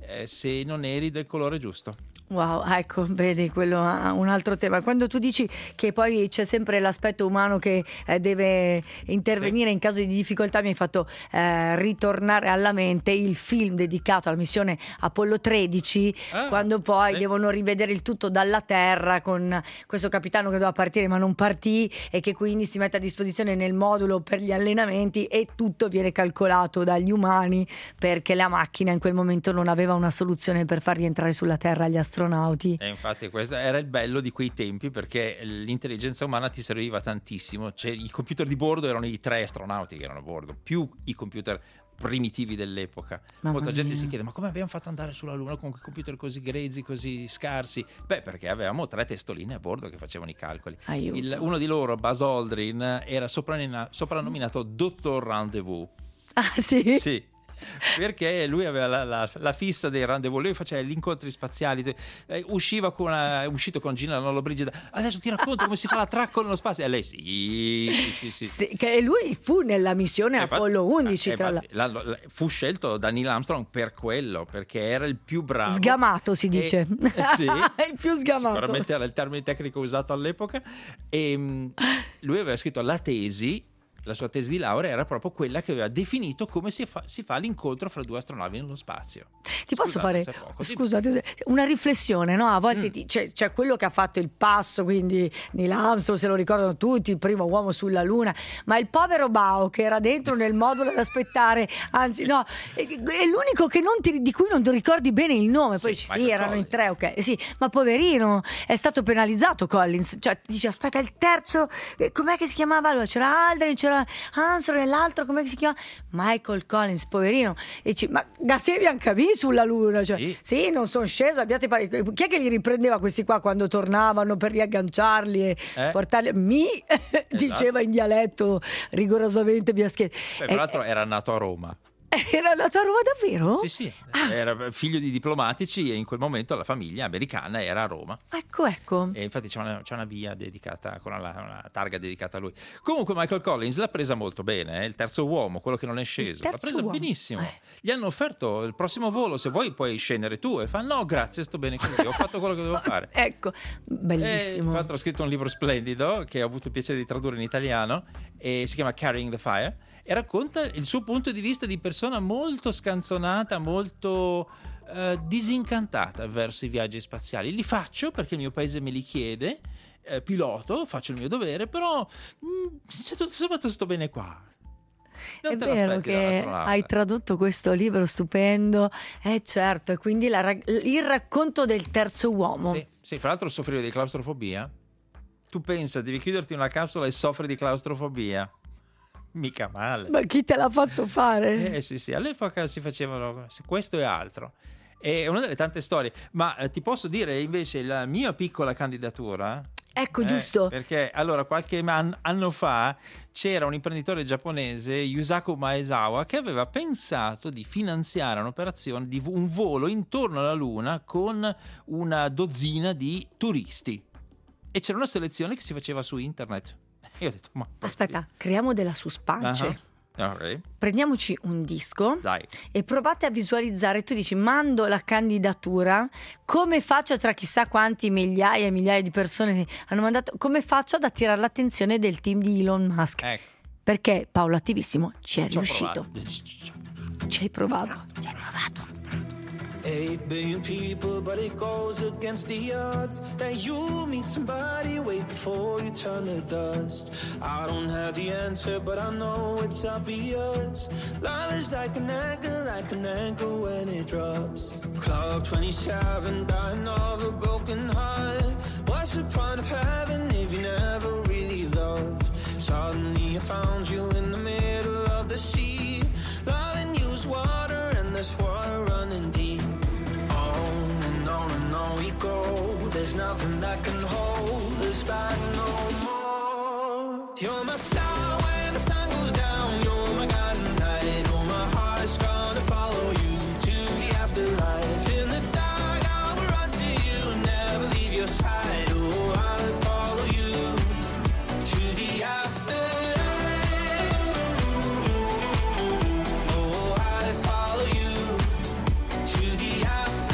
se non eri del colore giusto. Wow, ecco, vedi, quello è un altro tema. Quando tu dici che poi c'è sempre l'aspetto umano che deve intervenire in caso di difficoltà, mi hai fatto ritornare alla mente il film dedicato alla missione Apollo 13, quando poi devono rivedere il tutto dalla Terra con questo capitano che doveva partire ma non partì, e che quindi si mette a disposizione nel modulo per gli allenamenti, e tutto viene calcolato dagli umani perché la macchina in quel momento non aveva una soluzione per far rientrare sulla Terra gli astronauti. E infatti questo era il bello di quei tempi, perché l'intelligenza umana ti serviva tantissimo. Cioè, i computer di bordo erano i 3 astronauti che erano a bordo, più i computer primitivi dell'epoca. Molta gente si chiede: ma come abbiamo fatto ad andare sulla Luna con quei computer così grezzi, così scarsi? Perché avevamo 3 testoline a bordo che facevano i calcoli. Uno di loro, Buzz Aldrin, era soprannominato Dottor Rendezvous. Sì? Sì. Perché lui aveva la fissa dei rendezvous, lui faceva gli incontri spaziali, è uscito con Gina Lollobrigida. Adesso ti racconto come si fa l'attracco nello spazio, e lei sì. Che lui fu nella missione Apollo 11 fu scelto da Neil Armstrong per quello, perché era il più bravo, sgamato si dice. Sì, il più sgamato, sicuramente era il termine tecnico usato all'epoca. E lui aveva scritto la sua tesi di laurea era proprio quella che aveva definito come si fa l'incontro fra 2 astronauti nello spazio. Ti posso fare, scusate, una riflessione, no? A volte c'è quello che ha fatto il passo, quindi Neil Armstrong, se lo ricordano tutti, il primo uomo sulla Luna, ma il povero Bao che era dentro nel modulo ad aspettare, anzi no, è l'unico che di cui non ti ricordi bene il nome. Poi erano in 3, ok, sì, ma poverino, è stato penalizzato Collins, cioè dice aspetta, il terzo com'è che si chiamava? Allora, c'era Aldrin, c'era Armstrong e l'altro come si chiama? Michael Collins, poverino. E ma Gassevi anche lì sulla Luna, cioè, sì, non sono sceso, chi è che li riprendeva questi qua quando tornavano per riagganciarli e portarli? Diceva in dialetto rigorosamente biaschetto. Tra l'altro era nato a Roma. Era nato a Roma davvero? Sì, era figlio di diplomatici, e in quel momento la famiglia americana era a Roma. Ecco. E infatti c'è una via dedicata, con una targa dedicata a lui. Comunque Michael Collins l'ha presa molto bene, il terzo uomo, quello che non è sceso, l'ha presa benissimo. Gli hanno offerto il prossimo volo, se vuoi puoi scendere tu, e fa no grazie, sto bene così, ho fatto quello che dovevo fare. Ecco, bellissimo. Infatti ho scritto un libro splendido che ho avuto il piacere di tradurre in italiano, e si chiama Carrying the Fire, e racconta il suo punto di vista di persona molto scanzonata, molto disincantata verso i viaggi spaziali. Li faccio perché il mio paese me li chiede, piloto, faccio il mio dovere, però tutto sommato sto bene qua. Non è vero che hai tradotto questo libro stupendo, certo, e quindi il racconto del terzo uomo. Sì, fra l'altro soffrivo di claustrofobia. Tu pensa, devi chiuderti in una capsula e soffri di claustrofobia. Mica male. Ma chi te l'ha fatto fare? Sì, all'epoca si facevano questo e altro. è una delle tante storie. Ma ti posso dire invece la mia piccola candidatura? Ecco, giusto. Perché allora qualche anno fa c'era un imprenditore giapponese, Yusaku Maezawa, che aveva pensato di finanziare un'operazione di un volo intorno alla Luna con una dozzina di turisti, e c'era una selezione che si faceva su internet. E io ho detto, ma aspetta, creiamo della suspense. Okay. Prendiamoci un disco. Dai. E provate a visualizzare. Tu dici, mando la candidatura, come faccio tra chissà quanti migliaia e migliaia di persone hanno mandato, come faccio ad attirare l'attenzione del team di Elon Musk? Ecco. Perché Paolo Attivissimo ci è Ci ho riuscito. Ci hai provato. 8 billion people, but it goes against the odds that you meet somebody way before you turn to dust. I don't have the answer, but I know it's obvious. Love is like an anchor when it drops. Clock 27, dying of a broken heart. What's the point of having if you never really loved? Suddenly I found you in the middle of the sea. Loving you is water, and there's water running deep. On we go, there's nothing that can hold us back no more. You're my star when the sun goes down, you're my guiding light. Oh, my heart's gonna follow you to the afterlife. In the dark I will run to you, never leave your side. Oh, I'll follow you to the afterlife. Oh, I'll follow you to the afterlife.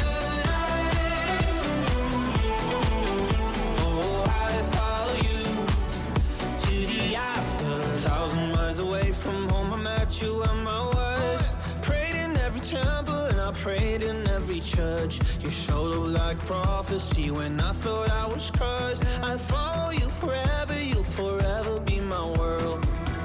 From home I met you at my worst. Prayed in every temple and I prayed in every church. You showed up like prophecy when I thought I was cursed. I'll follow you forever, you'll forever be my world.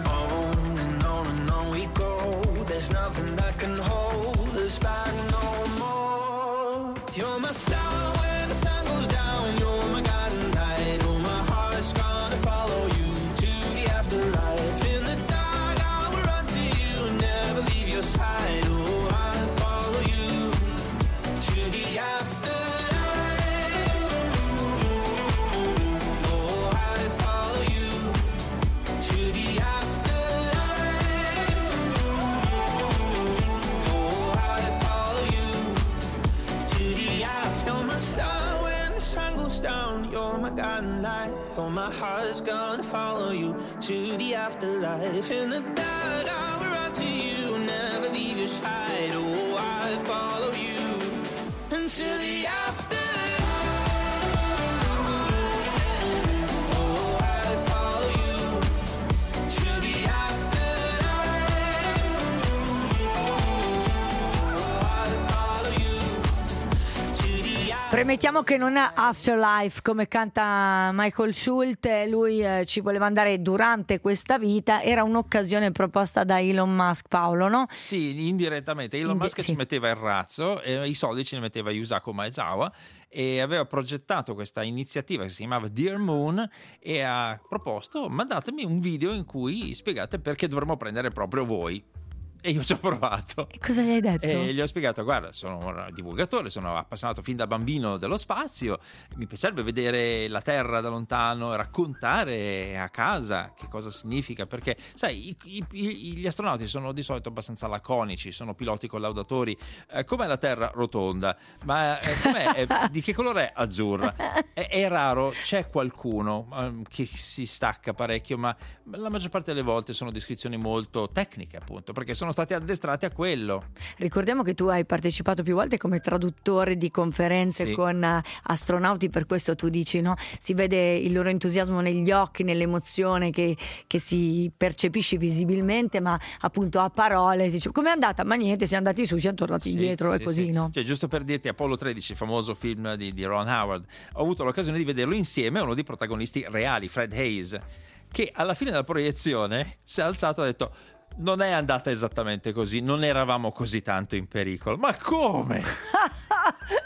On we go. There's nothing that can hold us back no more. You're my star when the sun goes down, you're my guiding light. Oh, my heart's gonna follow you to the afterlife. In the side, oh, I'll follow you to the afterlife. Oh, I'll follow you to the afterlife. Oh, I'll follow you to the after. You're my star when the sun goes down, you're my guiding light. Oh, my heart's gonna follow you to the afterlife. In the dark I will run to you, never leave your side. Oh, I'll follow you until the afterlife. Oh, I'll follow you to the afterlife. Oh, I'll follow you to the afterlife. Premettiamo che non è Afterlife come canta Michael Schulte, lui ci voleva andare durante questa vita, era un'occasione proposta da Elon Musk, Paolo, no? Sì, indirettamente. Elon Musk ci metteva il razzo e i soldi ce li metteva Yusaku Maezawa, e aveva progettato questa iniziativa che si chiamava Dear Moon e ha proposto: mandatemi un video in cui spiegate perché dovremmo prendere proprio voi. E io ci ho provato. E cosa gli hai detto? E gli ho spiegato: guarda, sono un divulgatore, sono appassionato fin da bambino dello spazio, mi piacerebbe vedere la Terra da lontano, raccontare a casa che cosa significa, perché sai, gli astronauti sono di solito abbastanza laconici, sono piloti collaudatori. Com'è la Terra? Rotonda. Ma com'è? Di che colore è? Azzurra. È raro, c'è qualcuno che si stacca parecchio, ma la maggior parte delle volte sono descrizioni molto tecniche, appunto, perché sono stati addestrati a quello. Ricordiamo che tu hai partecipato più volte come traduttore di conferenze con astronauti, per questo tu dici, no? Si vede il loro entusiasmo negli occhi, nell'emozione che si percepisce visibilmente, ma appunto a parole dice: com'è andata? Ma niente, siamo andati su, siamo tornati indietro e così, no? Cioè, giusto per dirti, Apollo 13, il famoso film di Ron Howard, ho avuto l'occasione di vederlo insieme a uno dei protagonisti reali, Fred Hayes, che alla fine della proiezione si è alzato e ha detto: non è andata esattamente così, non eravamo così tanto in pericolo. Ma come?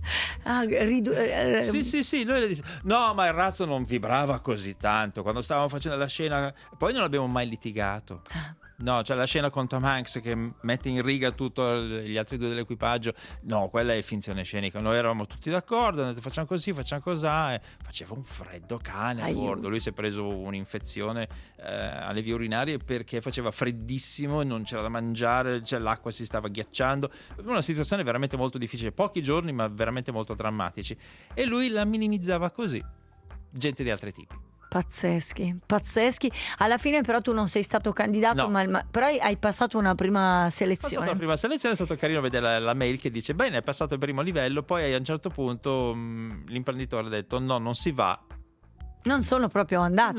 Sì, noi le diciamo no, ma il razzo non vibrava così tanto quando stavamo facendo la scena, poi non abbiamo mai litigato. No, c'è la scena con Tom Hanks che mette in riga tutti gli altri due dell'equipaggio. No, quella è finzione scenica. Noi eravamo tutti d'accordo, hanno detto facciamo così, facciamo cosà. Faceva un freddo cane a bordo. Lui si è preso un'infezione alle vie urinarie perché faceva freddissimo e non c'era da mangiare, cioè l'acqua si stava ghiacciando. Una situazione veramente molto difficile, pochi giorni ma veramente molto drammatici. E lui la minimizzava così. Gente di altri tipi. Pazzeschi. Alla fine però tu non sei stato candidato, no. però hai passato una prima selezione. È stato carino vedere la mail che dice bene, è passato il primo livello, poi a un certo punto l'imprenditore ha detto no, non si va. Non sono proprio andati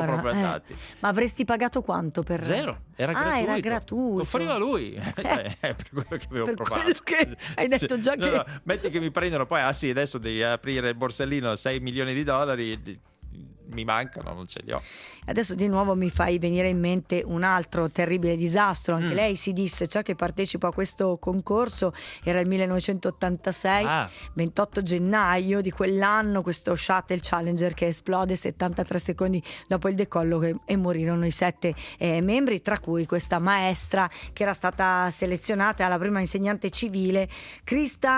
Ma avresti pagato quanto per... Zero, era gratuito. Era gratuito. Offriva lui, per quello che avevo provato. Che hai detto già che... No, metti che mi prendono poi, adesso devi aprire il borsellino, $6 milioni, mi mancano, non ce li ho. Adesso di nuovo mi fai venire in mente un altro terribile disastro. Anche lei si disse ciò che partecipa a questo concorso. Era il 1986, 28 gennaio di quell'anno, questo Shuttle Challenger che esplode 73 secondi dopo il decollo e morirono i 7 membri, tra cui questa maestra che era stata selezionata alla prima insegnante civile, Krista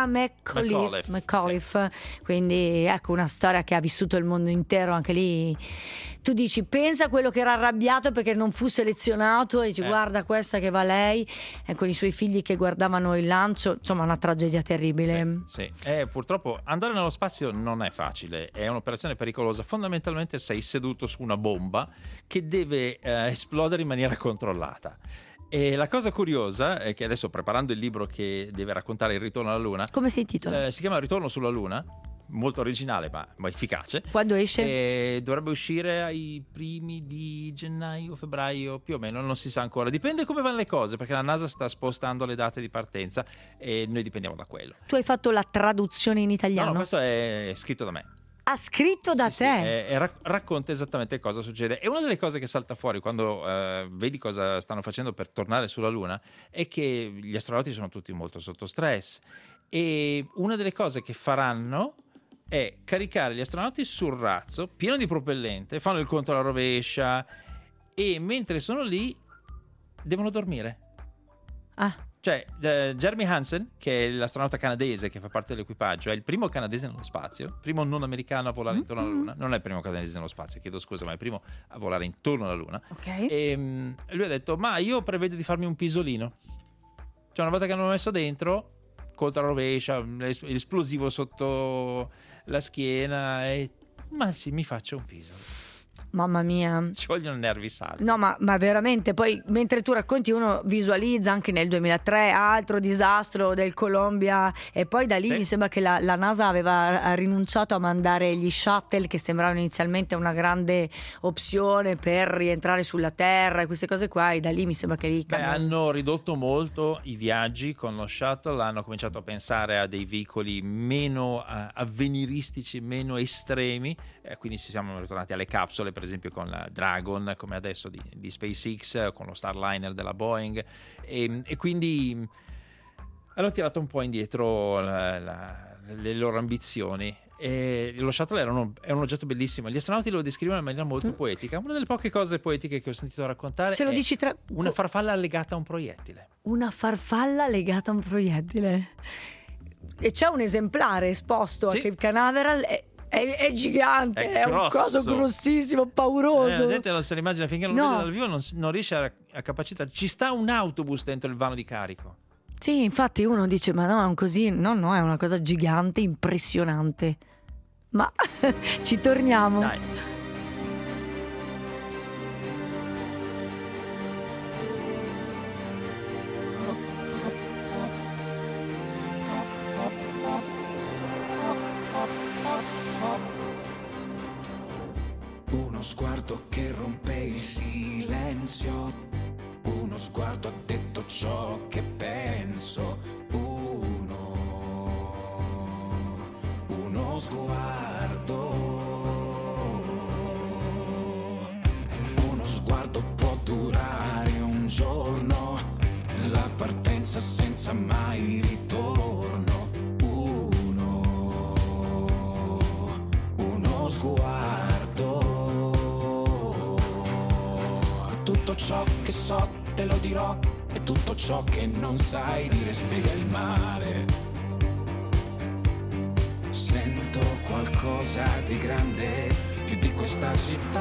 McAuliffe. Sì. Quindi ecco una storia che ha vissuto il mondo intero. Anche lì tu dici pensa a quello che era arrabbiato perché non fu selezionato e dici guarda questa che va lei, e con i suoi figli che guardavano il lancio, insomma una tragedia terribile. Sì. Purtroppo andare nello spazio non è facile, è un'operazione pericolosa. Fondamentalmente sei seduto su una bomba che deve esplodere in maniera controllata. E la cosa curiosa è che adesso, preparando il libro che deve raccontare il ritorno alla Luna, come si intitola? Si chiama Ritorno sulla Luna, molto originale ma efficace. Quando esce? Dovrebbe uscire ai primi di gennaio, febbraio, più o meno, non si sa ancora, dipende come vanno le cose, perché la NASA sta spostando le date di partenza e noi dipendiamo da quello. Tu hai fatto la traduzione in italiano? No, questo è scritto da me. Scritto da te? Sì, racconta esattamente cosa succede. E una delle cose che salta fuori quando vedi cosa stanno facendo per tornare sulla Luna è che gli astronauti sono tutti molto sotto stress, e una delle cose che faranno è caricare gli astronauti sul razzo pieno di propellente, fanno il conto alla rovescia e mentre sono lì devono dormire. Cioè Jeremy Hansen, che è l'astronauta canadese che fa parte dell'equipaggio, è il primo canadese nello spazio, primo non americano a volare intorno alla Luna. Non è il primo canadese nello spazio, chiedo scusa, ma è il primo a volare intorno alla Luna. E lui ha detto ma io prevedo di farmi un pisolino, cioè una volta che hanno messo dentro, conto alla rovescia, l'esplosivo sotto la schiena, ma sì, mi faccio un pisolo. Mamma mia, ci vogliono nervi saldi. No, ma veramente, poi mentre tu racconti uno visualizza anche nel 2003 altro disastro del Columbia, e poi da lì mi sembra che la NASA aveva rinunciato a mandare gli shuttle che sembravano inizialmente una grande opzione per rientrare sulla Terra e queste cose qua, e da lì mi sembra che hanno ridotto molto i viaggi con lo shuttle, hanno cominciato a pensare a dei veicoli meno avveniristici, meno estremi, quindi siamo ritornati alle capsule, per esempio con la Dragon, come adesso di SpaceX, con lo Starliner della Boeing, e quindi hanno tirato un po' indietro le loro ambizioni. E lo shuttle è un oggetto bellissimo, gli astronauti lo descrivono in maniera molto poetica. Una delle poche cose poetiche che ho sentito raccontare ce lo dici una farfalla legata a un proiettile. Una farfalla legata a un proiettile, e c'è un esemplare esposto a Cape Canaveral. È gigante, è un coso grossissimo, pauroso. La gente non se l'immagina finché non lo vede dal vivo, non riesce a capacitarsi. Ci sta un autobus dentro il vano di carico. Sì, infatti uno dice ma no, è così. No, è una cosa gigante, impressionante. Ma ci torniamo. Dai. Uno sguardo che rompe il silenzio, uno sguardo ha detto ciò che penso, uno sguardo, uno sguardo può durare un giorno, la partenza senza mai ritorno, uno tutto ciò che so te lo dirò, e tutto ciò che non sai dire spiega il mare. Sento qualcosa di grande, più di questa città.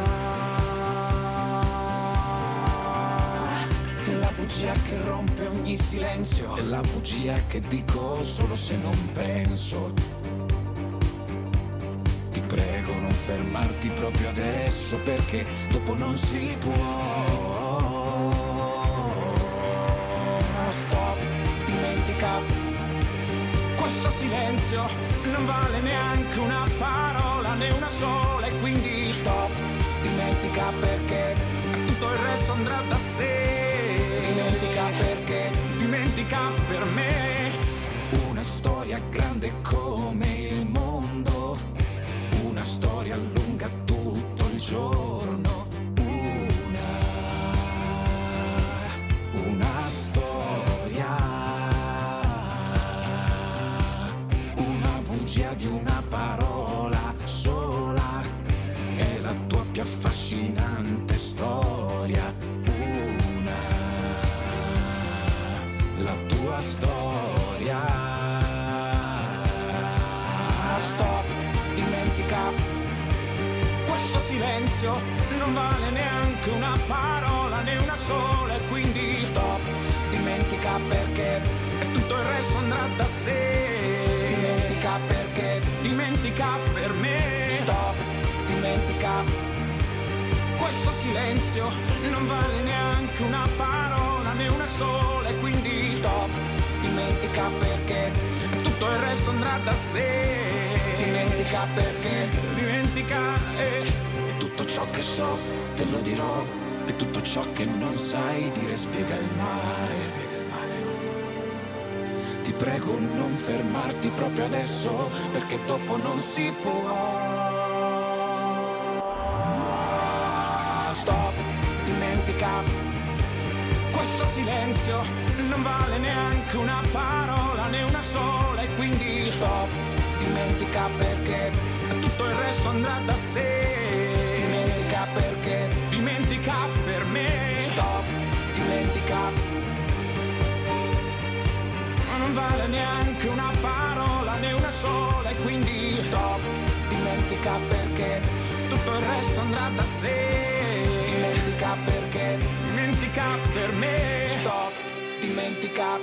La bugia che rompe ogni silenzio, è la bugia che dico solo se non penso. Ti prego non fermarti proprio adesso, perché dopo non si può. Stop, dimentica, questo silenzio non vale neanche una parola, né una sola, e quindi stop, dimentica, perché tutto il resto andrà da sé. Dimentica, perché dimentica per me una storia grande come il mondo, una storia lunga tutto il giorno, una storia, una bugia di una parola sola, è la tua più affascinante storia, la tua storia. Stop, dimentica, questo silenzio non vale neanche una parola, né una sola, e quindi stop, dimentica, perché tutto il resto andrà da sé. Dimentica, perché dimentica per me. Stop, dimentica, questo silenzio non vale neanche una parola, né una sola, e quindi stop, dimentica, perché tutto il resto andrà da sé. Dimentica, perché dimentica, e tutto ciò che so te lo dirò, e tutto ciò che non sai dire spiega il mare. Ti prego non fermarti proprio adesso, perché dopo non si può. Stop, dimentica, questo silenzio non vale neanche una parola, né una sola, e quindi stop, dimentica, perché tutto il resto andrà da sé. Dimentica, perché dimentica per me. Stop, dimentica, non vale neanche una parola, né una sola, e quindi stop, dimentica, perché tutto il resto andrà da sé. Dimentica, perché dimentica per me. Stop, dimentica.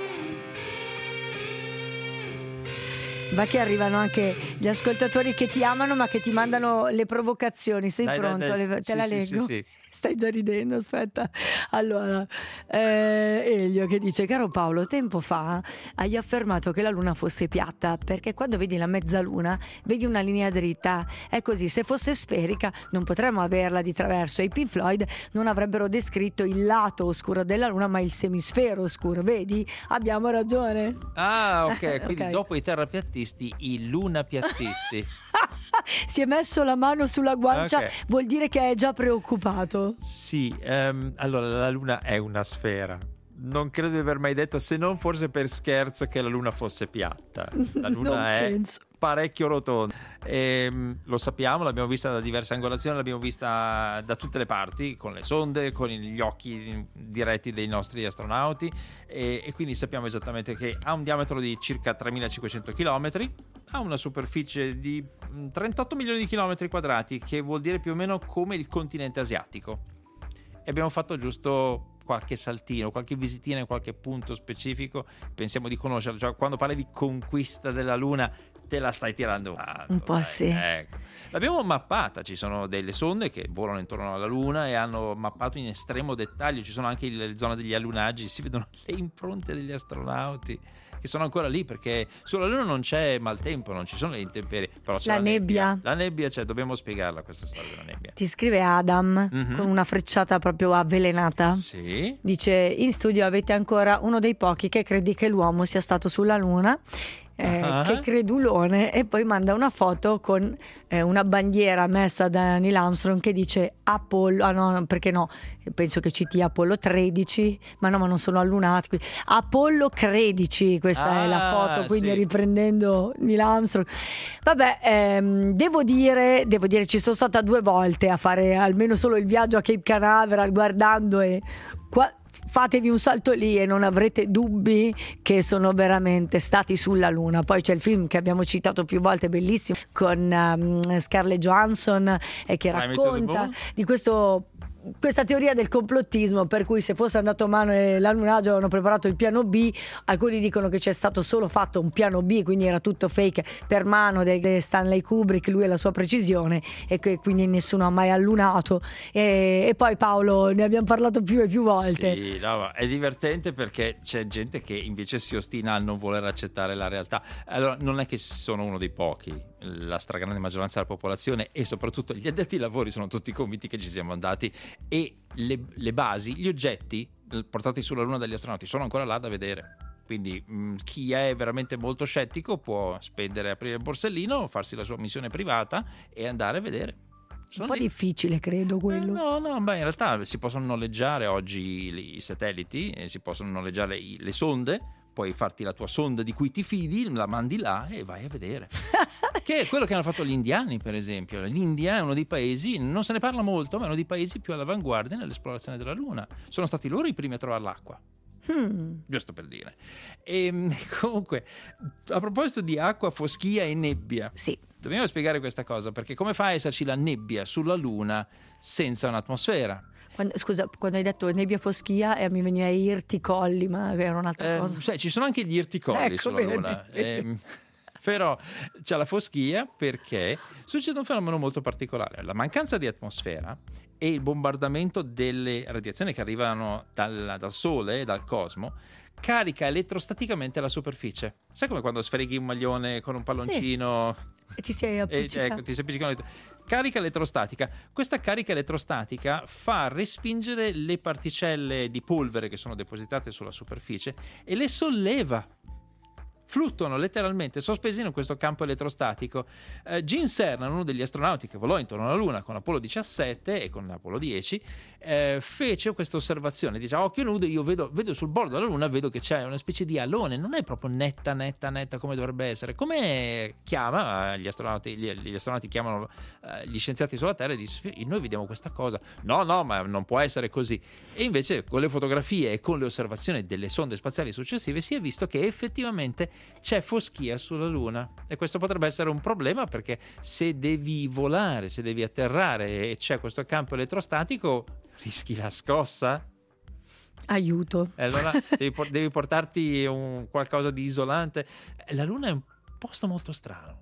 Va che arrivano anche gli ascoltatori che ti amano ma che ti mandano le provocazioni. Sei pronto? Te Sì, la sì, leggo? sì. Stai già ridendo, aspetta. Allora, Elio che dice: caro Paolo, tempo fa hai affermato che la luna fosse piatta, perché quando vedi la mezzaluna vedi una linea dritta. È così, se fosse sferica non potremmo averla di traverso, e i Pink Floyd non avrebbero descritto il lato oscuro della luna ma il semisfero oscuro. Vedi? Abbiamo ragione. Ah, ok, quindi Ok. dopo i terrapiattisti, i lunapiattisti. Si è messo la mano sulla guancia, Ok. vuol dire che è già preoccupato. Sì, allora la luna è una sfera. Non credo di aver mai detto, se non forse per scherzo, che la luna fosse piatta. La luna Non è penso. parecchio rotonda. Lo sappiamo, l'abbiamo vista da diverse angolazioni, l'abbiamo vista da tutte le parti, con le sonde, con gli occhi diretti dei nostri astronauti, e quindi sappiamo esattamente che ha un diametro di circa 3500 km, ha una superficie di 38 milioni di chilometri quadrati, che vuol dire più o meno come il continente asiatico. E abbiamo fatto giusto qualche saltino, qualche visitina in qualche punto specifico, pensiamo di conoscerlo. Cioè, quando parli di conquista della luna te la stai tirando Un po' dai, sì. ecco. L'abbiamo mappata, ci sono delle sonde che volano intorno alla luna e hanno mappato in estremo dettaglio, ci sono anche le zone degli allunaggi, si vedono le impronte degli astronauti che sono ancora lì, perché sulla luna non c'è maltempo, non ci sono le intemperie, però c'è La nebbia. La nebbia c'è, dobbiamo spiegarla questa storia della nebbia. Ti scrive Adam con una frecciata proprio avvelenata. Sì. Dice: in studio avete ancora uno dei pochi che credi che l'uomo sia stato sulla luna. che credulone, e poi manda una foto con una bandiera messa da Neil Armstrong che dice Apollo, no, perché no, penso che citi Apollo 13, ma no, ma non sono allunati, quindi Apollo 13, questa è la foto, quindi sì. riprendendo Neil Armstrong. Vabbè, devo dire ci sono stata 2 volte a fare almeno solo il viaggio a Cape Canaveral, guardando, e fatevi un salto lì e non avrete dubbi che sono veramente stati sulla Luna. Poi c'è il film che abbiamo citato più volte, bellissimo, con Scarlett Johansson, che racconta di questa teoria del complottismo, per cui se fosse andato male l'allunaggio avevano preparato il piano B. Alcuni dicono che c'è stato solo fatto un piano B, quindi era tutto fake per mano di Stanley Kubrick, lui e la sua precisione, e che quindi nessuno ha mai allunato. E poi, Paolo, ne abbiamo parlato più e più volte. Sì, no, è divertente perché c'è gente che invece si ostina a non voler accettare la realtà. Allora, non è che sono uno dei pochi, la stragrande maggioranza della popolazione e soprattutto gli addetti ai lavori sono tutti convinti che ci siamo andati, e le basi, gli oggetti portati sulla Luna dagli astronauti sono ancora là da vedere. Quindi chi è veramente molto scettico può aprire il borsellino, farsi la sua missione privata e andare a vedere. Un po' difficile, credo, quello. No, beh, in realtà si possono noleggiare oggi i satelliti, si possono noleggiare le sonde, puoi farti la tua sonda di cui ti fidi, la mandi là e vai a vedere. Che è quello che hanno fatto gli indiani, per esempio. L'India è uno dei paesi, non se ne parla molto, ma è uno dei paesi più all'avanguardia nell'esplorazione della Luna. Sono stati loro i primi a trovare l'acqua. Giusto per dire. E comunque, a proposito di acqua, foschia e nebbia, sì, dobbiamo spiegare questa cosa, perché come fa a esserci la nebbia sulla Luna senza un'atmosfera? Quando hai detto nebbia foschia, mi veniva irticolli, ma era un'altra cosa. Cioè, ci sono anche gli irticolli sulla Luna. Però c'è la foschia perché succede un fenomeno molto particolare: la mancanza di atmosfera e il bombardamento delle radiazioni che arrivano dal Sole e dal cosmo carica elettrostaticamente la superficie. Sai come quando sfreghi un maglione con un palloncino? Sì. E ti sei appiccicato. Ti sei appiccicato. Carica elettrostatica. Questa carica elettrostatica fa respingere le particelle di polvere che sono depositate sulla superficie e le solleva. Fluttuano letteralmente sospesi in questo campo elettrostatico. Gene Cernan, uno degli astronauti che volò intorno alla Luna con Apollo 17 e con Apollo 10, fece questa osservazione. Dice: a occhio nudo io vedo sul bordo della Luna, vedo che c'è una specie di alone, non è proprio netta come dovrebbe essere. Come chiama gli astronauti chiamano gli scienziati sulla Terra e dice: noi vediamo questa cosa. No, ma non può essere così. E invece con le fotografie e con le osservazioni delle sonde spaziali successive si è visto che effettivamente c'è foschia sulla Luna, e questo potrebbe essere un problema, perché se devi volare, se devi atterrare e c'è questo campo elettrostatico, rischi la scossa. Aiuto. Allora devi portarti qualcosa di isolante. La Luna è un posto molto strano.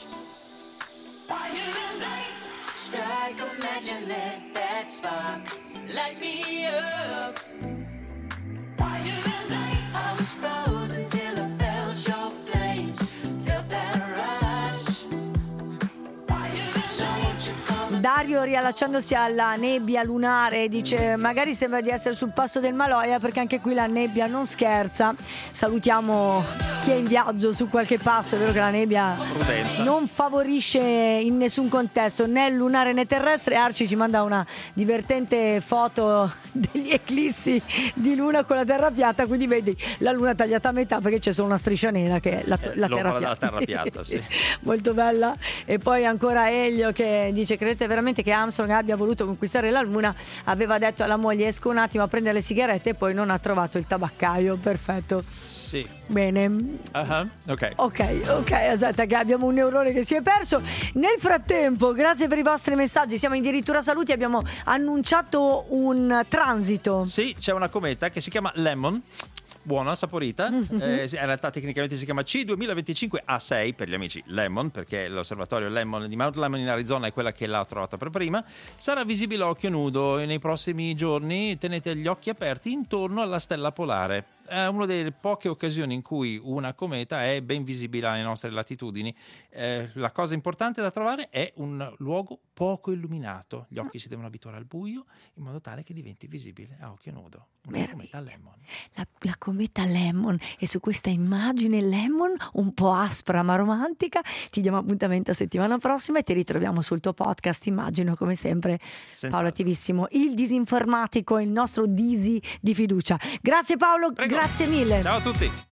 Strike a match and let that spark light me up. I was frozen till I felt your flames, felt that rush. So won't you come? Dario, riallacciandosi alla nebbia lunare, dice magari sembra di essere sul passo del Maloja, perché anche qui la nebbia non scherza. Salutiamo chi è in viaggio su qualche passo. È vero che la nebbia Prudenza. non favorisce in nessun contesto, né lunare né terrestre. Arci ci manda una divertente foto degli eclissi di luna con la terra piatta, quindi vedi la luna tagliata a metà perché c'è solo una striscia nera che è la terra piatta. La terra piatta, sì. Molto bella. E poi ancora Elio che dice: credete veramente che Armstrong abbia voluto conquistare la luna? Aveva detto alla moglie esco un attimo a prendere le sigarette e poi non ha trovato il tabaccaio. Perfetto. Sì. Bene. Ok. Ok, aspetta che abbiamo un neurone che si è perso. Nel frattempo, grazie per i vostri messaggi. Siamo addirittura saluti, abbiamo annunciato un transito. Sì, c'è una cometa che si chiama Lemon. Buona, saporita. In realtà tecnicamente si chiama C2025A6 per gli amici Lemon, perché l'osservatorio Lemon di Mount Lemon in Arizona è quella che l'ha trovata per prima. Sarà visibile a occhio nudo e nei prossimi giorni tenete gli occhi aperti intorno alla stella polare. È una delle poche occasioni in cui una cometa è ben visibile alle nostre latitudini. La cosa importante da trovare è un luogo poco illuminato. Gli occhi si devono abituare al buio in modo tale che diventi visibile a occhio nudo. Una cometa Lemon. La cometa Lemon, e su questa immagine Lemon un po' aspra ma romantica ti diamo appuntamento a settimana prossima e ti ritroviamo sul tuo podcast, immagino, come sempre. Paolo Attivissimo, il disinformatico, il nostro Disi di fiducia. Grazie Paolo. Prego. Grazie mille. Ciao a tutti.